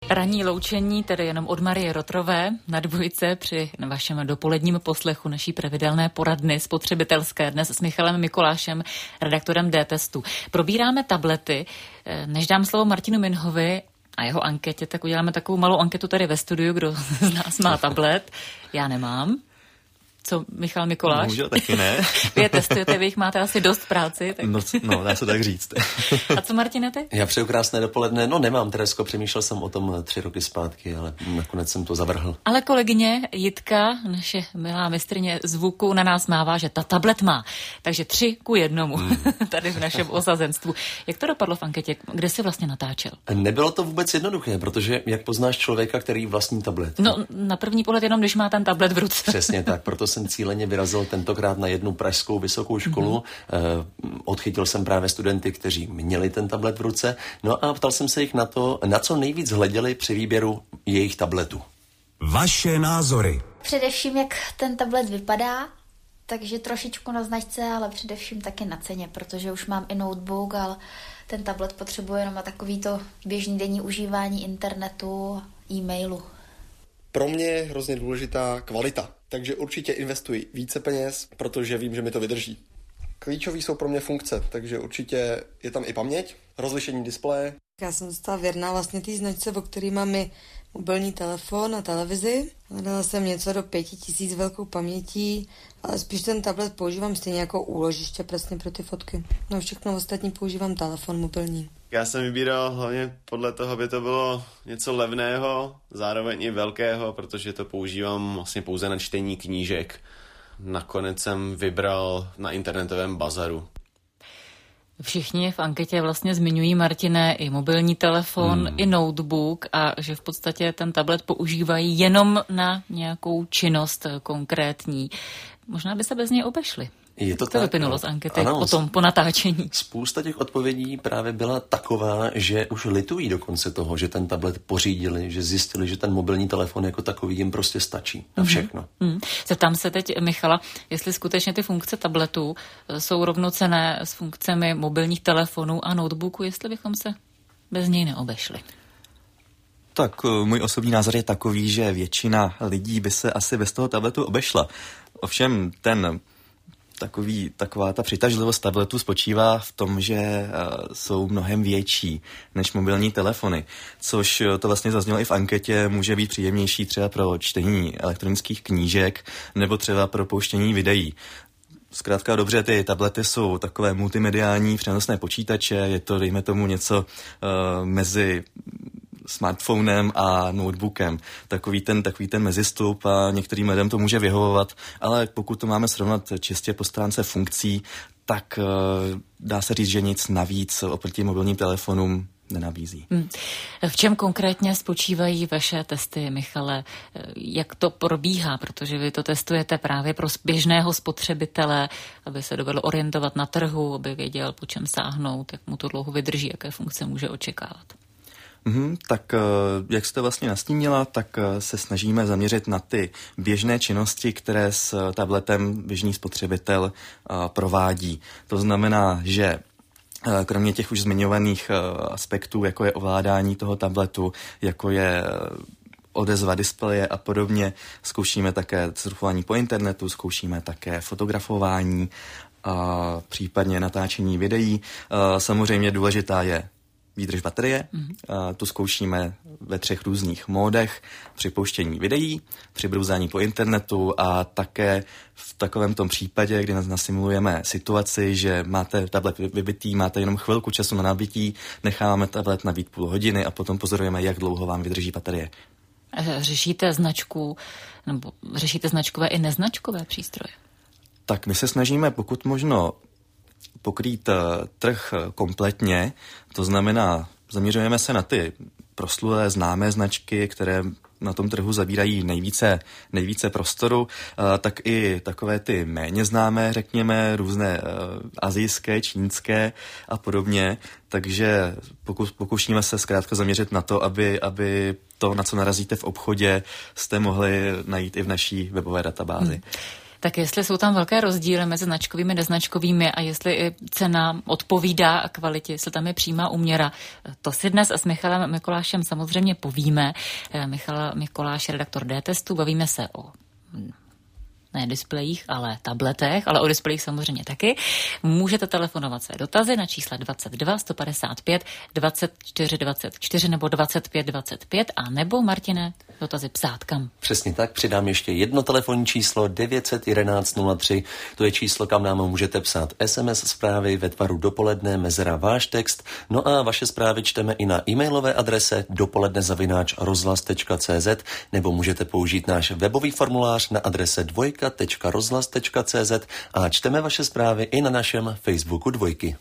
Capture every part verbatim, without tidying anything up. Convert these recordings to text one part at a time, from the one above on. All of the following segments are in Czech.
Ranní loučení, tedy jenom od Marie Rotrové na Dvojce při vašem dopoledním poslechu naší pravidelné poradny spotřebitelské dnes s Michalem Mikolášem, redaktorem D-testu. Probíráme tablety. Než dám slovo Martinu Minhovi a jeho anketě, tak uděláme takovou malou anketu tady ve studiu, kdo z nás má tablet. Já nemám. Co, Michal Mikoláš? Bohužel taky ne. Vy je testujete, vy jich máte asi dost práci. Tak... No, no, dá se tak říct. A co, Martine, ty? Já přeju krásné dopoledne. No nemám, Teresko, přemýšlel jsem o tom tři roky zpátky, ale nakonec jsem to zavrhl. Ale kolegyně Jitka, naše milá mistrně zvuku, na nás mává, že ta tablet má. Takže tři ku jednomu hmm. tady v našem osazenstvu. Jak to dopadlo v anketě? Kde jsi vlastně natáčel? Nebylo to vůbec jednoduché, protože jak poznáš člověka, který vlastní tablet? No, na první pohled jenom, když má ten tablet v ruce. Přesně tak, proto jsem cíleně vyrazil tentokrát na jednu pražskou vysokou školu. Mm-hmm. Odchytil jsem právě studenty, kteří měli ten tablet v ruce. No a ptal jsem se jich na to, na co nejvíc hleděli při výběru jejich tabletu. Vaše názory. Především, jak ten tablet vypadá, takže trošičku na značce, ale především taky na ceně, protože už mám i notebook, ale ten tablet potřebuje jenom na takovýto běžný denní užívání internetu, e-mailu. Pro mě je hrozně důležitá kvalita, takže určitě investuji více peněz, protože vím, že mi to vydrží. Klíčový jsou pro mě funkce, takže určitě je tam i paměť, rozlišení displeje. Já jsem dostala věrná vlastně té značce, o který mám i mobilní telefon a televizi. Hledala jsem něco do pěti tisíc velkou pamětí, ale spíš ten tablet používám stejně jako úložiště přesně pro ty fotky. No všechno ostatní používám telefon mobilní. Já jsem vybíral hlavně podle toho, aby to bylo něco levného, zároveň i velkého, protože to používám vlastně pouze na čtení knížek. Nakonec jsem vybral na internetovém bazaru. Všichni v anketě vlastně zmiňují, Martine, i mobilní telefon, hmm. i notebook a že v podstatě ten tablet používají jenom na nějakou činnost konkrétní. Možná by se bez něj obešli. Je to, to tak, vyplynulo z ankety o tom po natáčení. Spousta těch odpovědí právě byla taková, že už litují dokonce toho, že ten tablet pořídili, že zjistili, že ten mobilní telefon jako takový jim prostě stačí na všechno. Mm-hmm. Mm. Zeptám se teď Michala, jestli skutečně ty funkce tabletů jsou rovnocenné s funkcemi mobilních telefonů a notebooku, jestli bychom se bez něj neobešli. Tak můj osobní názor je takový, že většina lidí by se asi bez toho tabletu obešla. Ovšem ten Takový, taková ta přitažlivost tabletu spočívá v tom, že uh, jsou mnohem větší než mobilní telefony, což to vlastně zaznělo i v anketě, může být příjemnější třeba pro čtení elektronických knížek nebo třeba pro pouštění videí. Zkrátka dobře, ty tablety jsou takové multimediální přenosné počítače, je to, dejme tomu, něco uh, mezi smartphonem a notebookem. Takový ten, takový ten mezistup a některým lidem to může vyhovovat, ale pokud to máme srovnat čistě po stránce funkcí, tak uh, dá se říct, že nic navíc oproti mobilním telefonům nenabízí. Hmm. V čem konkrétně spočívají vaše testy, Michale? Jak to probíhá? Protože vy to testujete právě pro běžného spotřebitele, aby se dovedl orientovat na trhu, aby věděl, po čem sáhnout, jak mu to dlouho vydrží, jaké funkce může očekávat. Mm, tak jak jste vlastně nastínila, tak se snažíme zaměřit na ty běžné činnosti, které s tabletem běžný spotřebitel provádí. To znamená, že kromě těch už zmiňovaných aspektů, jako je ovládání toho tabletu, jako je odezva displeje a podobně, zkoušíme také surfování po internetu, zkoušíme také fotografování a případně natáčení videí. Samozřejmě důležitá je výdrž baterie, mm-hmm. a tu zkoušíme ve třech různých módech, při pouštění videí, při brouzání po internetu a také v takovém tom případě, kdy nasimulujeme situaci, že máte tablet vybitý, máte jenom chvilku času na nabití, necháváme tablet nabít půl hodiny a potom pozorujeme, jak dlouho vám vydrží baterie. Řešíte značku, nebo řešíte značkové i neznačkové přístroje? Tak my se snažíme pokud možno pokrýt trh kompletně, to znamená, zaměřujeme se na ty proslulé známé značky, které na tom trhu zabírají nejvíce, nejvíce prostoru, tak i takové ty méně známé, řekněme, různé asijské, čínské a podobně, takže pokus, pokoušíme se zkrátka zaměřit na to, aby, aby to, na co narazíte v obchodě, jste mohli najít i v naší webové databázi. Hmm. Tak jestli jsou tam velké rozdíly mezi značkovými a neznačkovými a jestli i cena odpovídá kvalitě, jestli tam je přímá úměra, to si dnes s Michalem Mikolášem samozřejmě povíme. Michal Mikoláš, redaktor D-testu, bavíme se o ne displejích, ale tabletech, ale o displejích samozřejmě taky. Můžete telefonovat své dotazy na čísle dvacet dva sto padesát pět dvacet čtyři dvacet čtyři nebo dvacet pět dvacet pět a nebo, Martine, dotazy psát kam? Přesně tak, přidám ještě jedno telefonní číslo devět set jedenáct nula tři, to je číslo, kam nám můžete psát es em es zprávy ve tvaru dopoledne, mezera váš text, no a vaše zprávy čteme i na e-mailové adrese dopoledne zavináč rozhlas tečka cé zet nebo můžete použít náš webový formulář na adrese dvojka tečka rozhlas tečka cé zet a čteme vaše zprávy i na našem Facebooku Dvojky.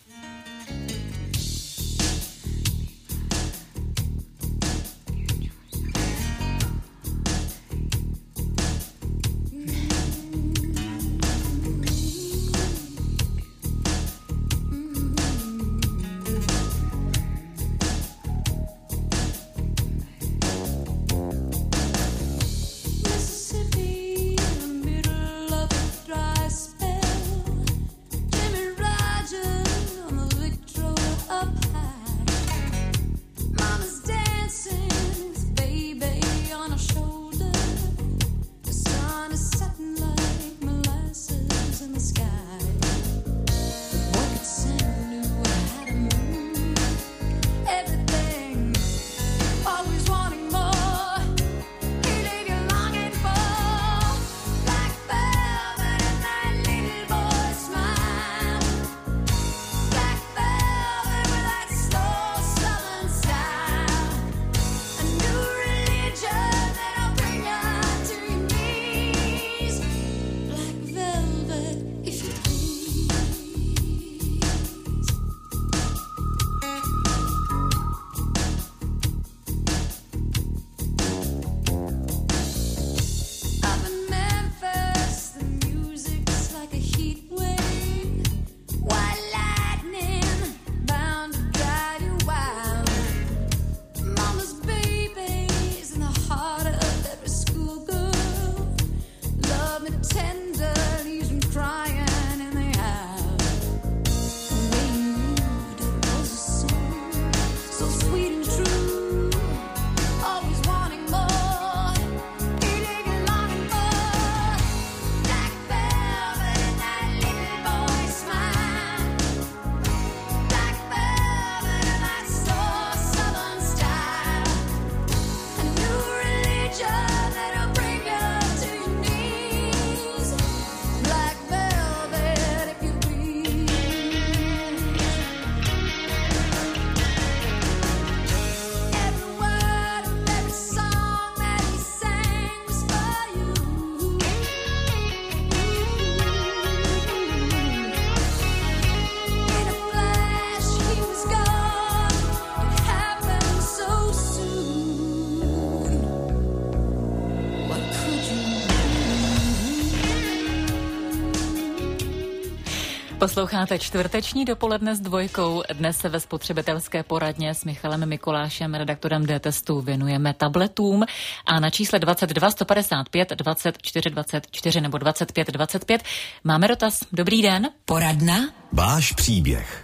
Posloucháte čtvrteční dopoledne s Dvojkou. Dnes se ve spotřebitelské poradně s Michalem Mikolášem, redaktorem D-testu, věnujeme tabletům a na čísle dvacet dva sto padesát pět dvacet čtyři dvacet čtyři nebo dvacet pět dvacet pět máme dotaz. Dobrý den. Poradna. Váš příběh.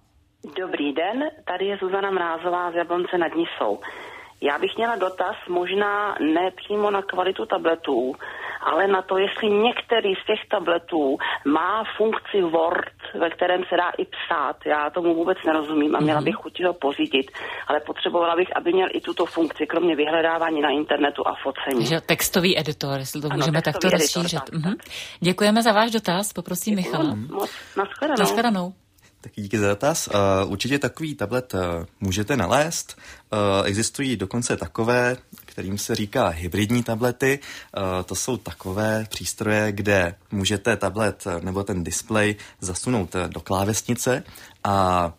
Dobrý den, tady je Zuzana Mrázová z Jablonce nad Nisou. Já bych měla dotaz možná ne přímo na kvalitu tabletů, ale na to, jestli některý z těch tabletů má funkci Word, ve kterém se dá i psát. Já tomu vůbec nerozumím a měla bych chuť ho pořídit, ale potřebovala bych, aby měl i tuto funkci, kromě vyhledávání na internetu a focení. Takže textový editor, jestli to ano, můžeme takto rozšířit. Tak, mhm. tak. Děkujeme za váš dotaz, poprosím Děkuju, Michala. Moc, nashledanou. Nashledanou. Tak díky za dotaz. Uh, určitě takový tablet uh, můžete nalézt. Uh, existují dokonce takové, kterým se říká hybridní tablety. Uh, to jsou takové přístroje, kde můžete tablet nebo ten displej zasunout do klávesnice a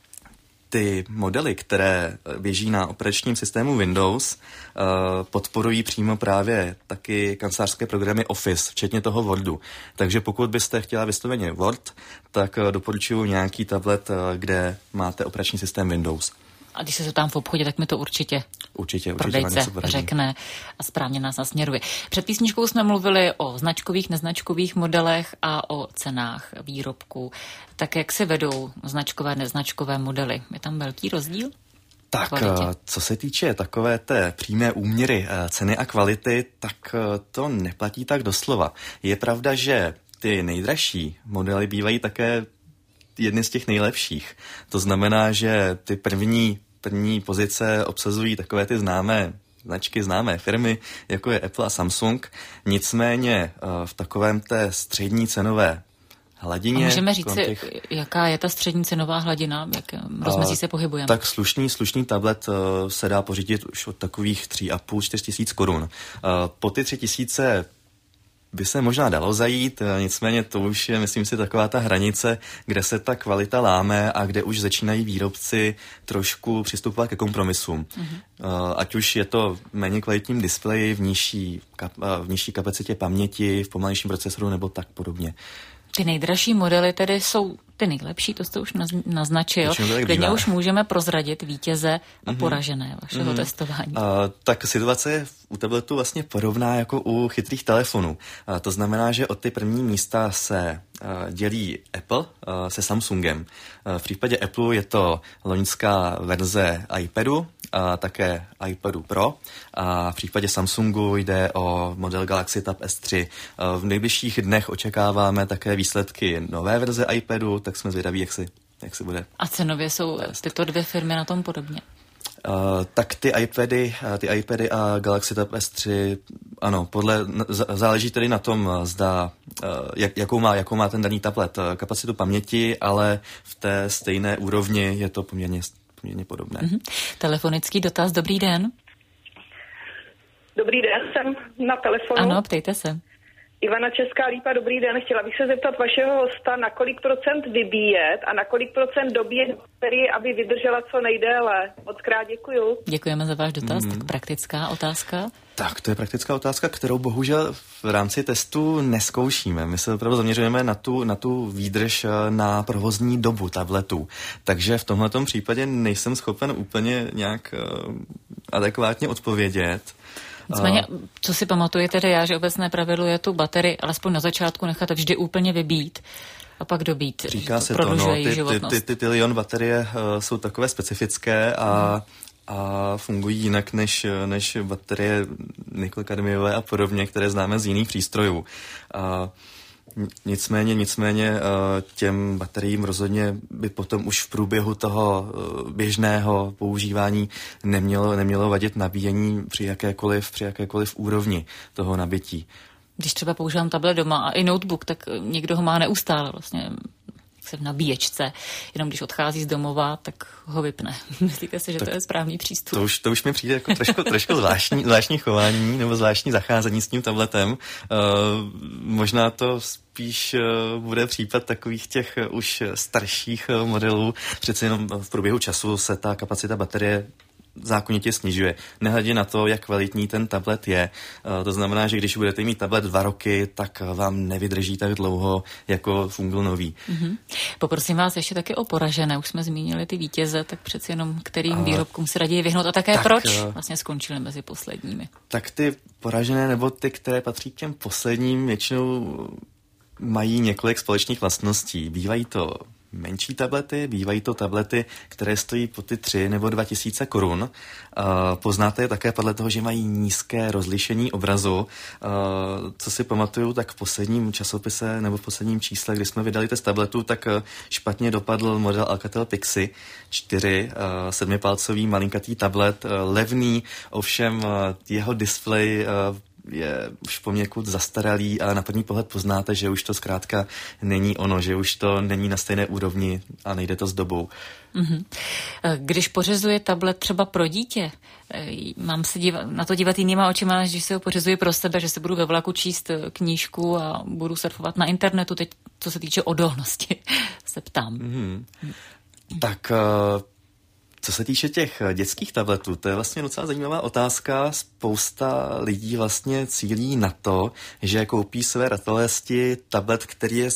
ty modely, které běží na operačním systému Windows, podporují přímo právě taky kancelářské programy Office, včetně toho Wordu. Takže pokud byste chtěla vysloveně Word, tak doporučuji nějaký tablet, kde máte operační systém Windows. A když se zeptám v obchodě, tak mi to určitě, určitě, určitě prodejce řekne a správně nás nasměruje. Před písničkou jsme mluvili o značkových, neznačkových modelech a o cenách výrobků. Tak jak se vedou značkové, neznačkové modely? Je tam velký rozdíl? Tak, kvalitě. Co se týče takové té přímé úměry ceny a kvality, tak to neplatí tak doslova. Je pravda, že ty nejdražší modely bývají také jedny z těch nejlepších. To znamená, že ty první, první pozice obsazují takové ty známé značky, známé firmy, jako je Apple a Samsung. Nicméně v takovém té střední cenové hladině. A můžeme říct těch... si, jaká je ta střední cenová hladina, jak rozmezí se pohybujeme? Tak slušný, slušný tablet uh, se dá pořídit už od takových tři a půl, čtyři tisíc korun. Uh, po ty tři tisíce by se možná dalo zajít, nicméně to už je, myslím si, taková ta hranice, kde se ta kvalita láme a kde už začínají výrobci trošku přistupovat ke kompromisům. Mm-hmm. Ať už je to méně kvalitním displeji, v nižší, v nižší kapacitě paměti, v pomalejším procesoru nebo tak podobně. Ty nejdražší modely tedy jsou ty nejlepší, to jste už naznačil. Klidně už můžeme prozradit vítěze a poražené vašeho mm-hmm. testování. Uh, tak situace je u tabletu vlastně podobná jako u chytrých telefonů. Uh, to znamená, že od ty první místa se uh, dělí Apple uh, se Samsungem. Uh, v případě Apple je to loňská verze iPadu, a také iPadu Pro. A v případě Samsungu jde o model Galaxy Tab S tři. V nejbližších dnech očekáváme také výsledky nové verze iPadu, tak jsme zvědaví, jak si, jak si bude. A cenově jsou tyto dvě firmy na tom podobně? Uh, tak ty iPady, ty iPady a Galaxy Tab S tři, ano, podle, záleží tedy na tom, zda, uh, jak, jakou, má, jakou má ten daný tablet kapacitu paměti, ale v té stejné úrovni je to poměrně poměrně podobné. Mm-hmm. Telefonický dotaz, dobrý den. Dobrý den, jsem na telefonu. Ano, ptejte se. Ivana Česká Lípa, dobrý den. Chtěla bych se zeptat vašeho hosta, na kolik procent vybíjet a na kolik procent dobíjet baterii, aby vydržela co nejdéle. Mockrát děkuju. Děkujeme za váš dotaz. Mm. Tak praktická otázka. Tak, to je praktická otázka, kterou bohužel v rámci testu neskoušíme. My se opravdu zaměřujeme na tu, na tu výdrž na provozní dobu tabletu. Takže v tomhletom případě nejsem schopen úplně nějak uh, adekvátně odpovědět. Nicméně, co si pamatuju tedy já, že obecné pravidlo je tu baterii alespoň na začátku nechat vždy úplně vybít a pak dobít. Říká se to, no, ty, ty, ty, ty, ty Lion baterie uh, jsou takové specifické a hmm. a fungují jinak než, než baterie nikl-kadmiové a podobně, které známe z jiných přístrojů. A nicméně, nicméně těm bateriím rozhodně by potom už v průběhu toho běžného používání nemělo, nemělo vadit nabíjení při jakékoliv, při jakékoliv úrovni toho nabití. Když třeba používám tablet doma a i notebook, tak někdo ho má neustále vlastně se v nabíječce, jenom když odchází z domova, tak ho vypne. Myslíte si, že tak to je správný přístup? To už, to už mi přijde jako trošku, trošku zvláštní, zvláštní chování nebo zvláštní zacházení s tím tabletem. Uh, možná to spíš uh, bude případ takových těch uh, už starších uh, modelů. Přece jenom v průběhu času se ta kapacita baterie zákonitě snižuje. Nehledě na to, jak kvalitní ten tablet je. To znamená, že když budete mít tablet dva roky, tak vám nevydrží tak dlouho, jako fungl nový. Mm-hmm. Poprosím vás ještě taky o poražené. Už jsme zmínili ty vítěze, tak přeci jenom kterým a... výrobkům se raději vyhnout a také tak, proč vlastně skončili mezi posledními. Tak ty poražené nebo ty, které patří k těm posledním, většinou mají několik společných vlastností. Bývají to menší tablety, bývají to tablety, které stojí po ty tři nebo dva tisíce korun. Uh, poznáte je také podle toho, že mají nízké rozlišení obrazu. Uh, co si pamatuju, tak v posledním časopise nebo v posledním čísle, kdy jsme vydali test tabletu, tak uh, špatně dopadl model Alcatel Pixie čtyři, uh, sedmipalcový malinkatý tablet, uh, levný, ovšem uh, jeho displej uh, je už poměkud zastaralý a na první pohled poznáte, že už to zkrátka není ono, že už to není na stejné úrovni a nejde to s dobou. Mm-hmm. Když pořizuje tablet třeba pro dítě, mám se dívat, na to dívat jinýma očima, než když se ho pořizuje pro sebe, že se budu ve vlaku číst knížku a budu surfovat na internetu, teď co se týče odolnosti, se ptám. Mm-hmm. Tak... Uh... Co se týče těch dětských tabletů, to je vlastně docela zajímavá otázka. Spousta lidí vlastně cílí na to, že koupí své ratolesti tablet, který je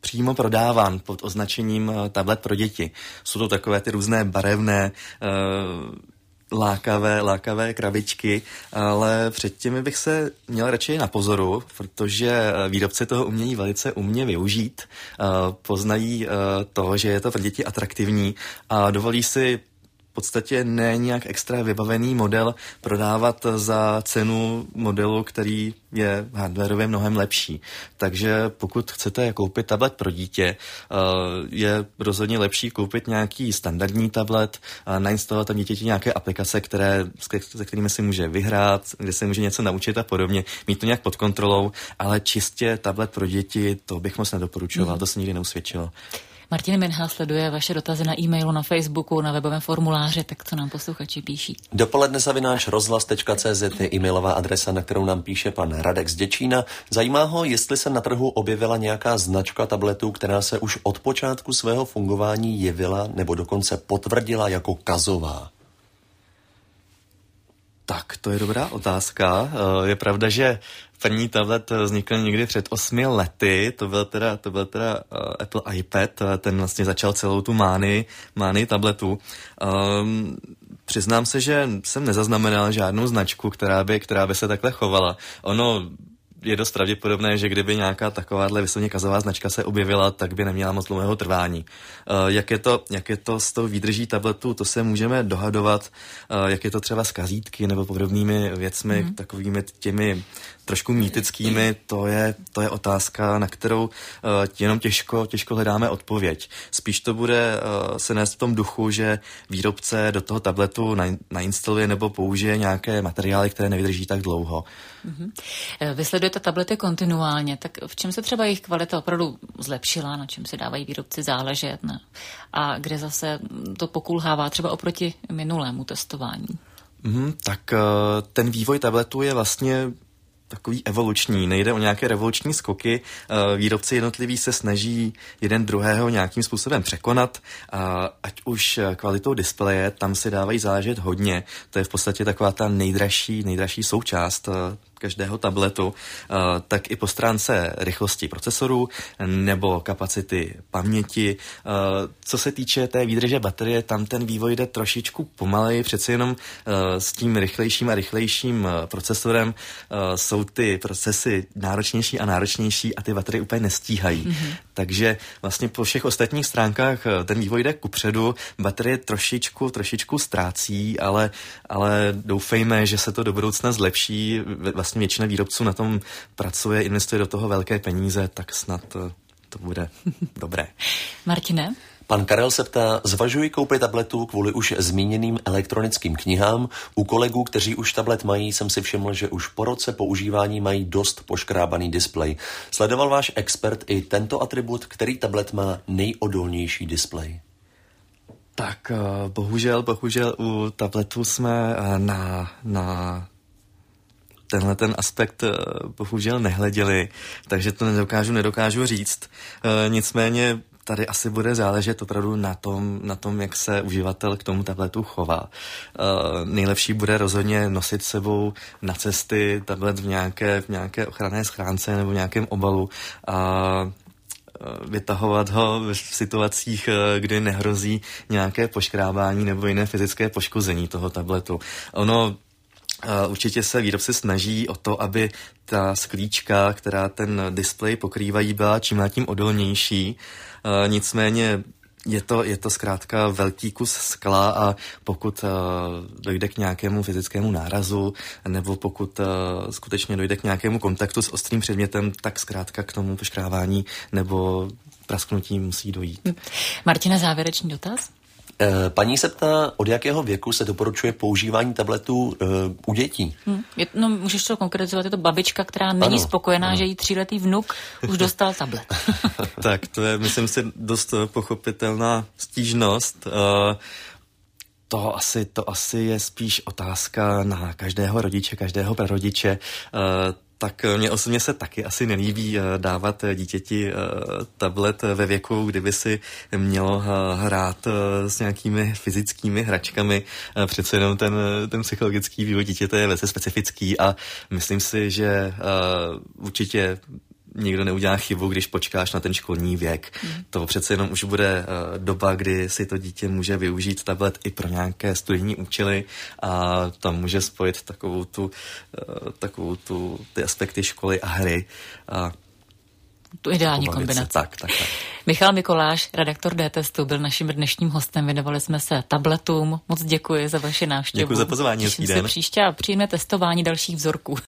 přímo prodáván pod označením tablet pro děti. Jsou to takové ty různé barevné lákavé, lákavé krabičky, ale před těmi bych se měl radši na pozoru, protože výrobci toho umějí velice umně využít, poznají to, že je to pro děti atraktivní a dovolí si v podstatě ne nějak extra vybavený model prodávat za cenu modelu, který je hardwarově mnohem lepší. Takže pokud chcete koupit tablet pro dítě, je rozhodně lepší koupit nějaký standardní tablet, nainstalovat tam dítěti nějaké aplikace, které, se kterými si může vyhrát, kde se může něco naučit a podobně, mít to nějak pod kontrolou, ale čistě tablet pro děti, to bych moc nedoporučoval, mm. to se nikdy neusvědčilo. Martin Minha sleduje vaše dotazy na e-mailu, na Facebooku, na webovém formuláři, tak co nám posluchači píší? Dopoledne zavináč rozhlas tečka cé zet je e-mailová adresa, na kterou nám píše pan Radek z Děčína. Zajímá ho, jestli se na trhu objevila nějaká značka tabletů, která se už od počátku svého fungování jevila nebo dokonce potvrdila jako kazová. Tak, to je dobrá otázka. Je pravda, že první tablet vznikl někdy před osmi lety, to byl teda, to byl teda uh, Apple iPad, ten vlastně začal celou tu mánii, mánii tabletu. Um, přiznám se, že jsem nezaznamenal žádnou značku, která by, která by se takhle chovala. Ono je dost pravděpodobné, že kdyby nějaká takováhle vyslovně kazová značka se objevila, tak by neměla moc dlouhého trvání. Uh, jak je to, jak je to s tou výdrží tabletu, to se můžeme dohadovat, uh, jak je to třeba s kazítky nebo podobnými věcmi, mm. takovými těmi trošku mýtickými, to je, to je otázka, na kterou uh, jenom těžko, těžko hledáme odpověď. Spíš to bude uh, se nést v tom duchu, že výrobce do toho tabletu na, nainstaluje nebo použije nějaké materiály, které nevydrží tak dlouho. Mm-hmm. Vy sledujete tablety kontinuálně, tak v čem se třeba jejich kvalita opravdu zlepšila, na čem si dávají výrobci záležet, ne? A kde zase to pokulhává třeba oproti minulému testování? Mm, tak uh, ten vývoj tabletu je vlastně takový evoluční, nejde o nějaké revoluční skoky. Výrobci jednotliví se snaží jeden druhého nějakým způsobem překonat, ať už kvalitou displeje, tam si dávají záležet hodně. To je v podstatě taková ta nejdražší, nejdražší součást každého tabletu, tak i po stránce rychlosti procesoru nebo kapacity paměti. Co se týče té výdrže baterie, tam ten vývoj jde trošičku pomaleji, přeci jenom s tím rychlejším a rychlejším procesorem jsou ty procesy náročnější a náročnější a ty baterie úplně nestíhají. Mm-hmm. Takže vlastně po všech ostatních stránkách ten vývoj jde kupředu, baterie trošičku, trošičku ztrácí, ale, ale doufejme, že se to do budoucna zlepší. Vlastně většina výrobců na tom pracuje, investuje do toho velké peníze, tak snad to, to bude dobré. Martine? Pan Karel se ptá, zvažuji koupit tabletu kvůli už zmíněným elektronickým knihám. U kolegů, kteří už tablet mají, jsem si všiml, že už po roce používání mají dost poškrábaný displej. Sledoval váš expert i tento atribut, který tablet má nejodolnější displej? Tak bohužel, bohužel u tabletu jsme na... na tenhle ten aspekt bohužel nehleděli, takže to nedokážu, nedokážu říct. E, nicméně tady asi bude záležet opravdu na tom, na tom, jak se uživatel k tomu tabletu chová. E, nejlepší bude rozhodně nosit sebou na cesty tablet v nějaké, v nějaké ochranné schránce nebo v nějakém obalu a vytahovat ho v situacích, kdy nehrozí nějaké poškrábání nebo jiné fyzické poškození toho tabletu. Ono Uh, určitě se výrobci snaží o to, aby ta sklíčka, která ten displej pokrývají, byla čím dál tím odolnější. Uh, nicméně je to, je to zkrátka velký kus skla a pokud uh, dojde k nějakému fyzickému nárazu nebo pokud uh, skutečně dojde k nějakému kontaktu s ostrým předmětem, tak zkrátka k tomu poškrávání nebo prasknutí musí dojít. Martina, závěrečný dotaz? Paní se ptá, od jakého věku se doporučuje používání tabletů uh, u dětí? Hmm. Je, no, můžeš to konkretizovat, je to babička, která není ano, spokojená, ano. že jí tříletý vnuk už dostal tablet. Tak, to je, myslím si, dost pochopitelná stížnost. Uh, to, asi, to asi je spíš otázka na každého rodiče, každého prarodiče. Uh, Tak mně osobně se taky asi nelíbí dávat dítěti tablet ve věku, kdyby si mělo hrát s nějakými fyzickými hračkami. Přece jenom ten, ten psychologický vývoj dítěte je velice specifický a myslím si, že určitě nikdo neudělá chybu, když počkáš na ten školní věk. Mm. To přece jenom už bude uh, doba, kdy si to dítě může využít tablet i pro nějaké studijní účely a tam může spojit takovou tu, uh, takovou tu, ty aspekty školy a hry. A tu ideální kombinaci. Tak, tak, tak. Michal Mikoláš, redaktor D-testu, byl naším dnešním hostem. Věnovali jsme se tabletům. Moc děkuji za vaši návštěvu. Děkuji za pozvání. Těším se příště a příjemné testování dalších vzorků.